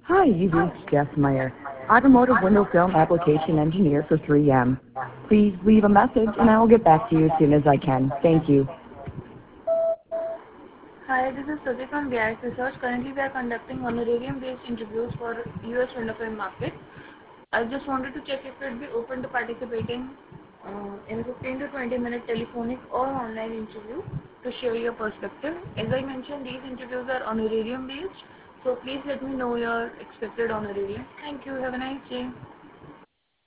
Hi, you've reached Jeff Meyer, Automotive Window Film Application Engineer for 3M. Please leave a message and I will get back to you as soon as I can. Thank you. Hi, this is Suzy from BIS Research. Currently, we are conducting honorarium-based interviews for US window film market. I just wanted to check if you'd be open to participating in 15 to 20-minute telephonic or online interview to share your perspective. As I mentioned, these interviews are honorarium-based, so please let me know your expected honorarium. Thank you. Have a nice day.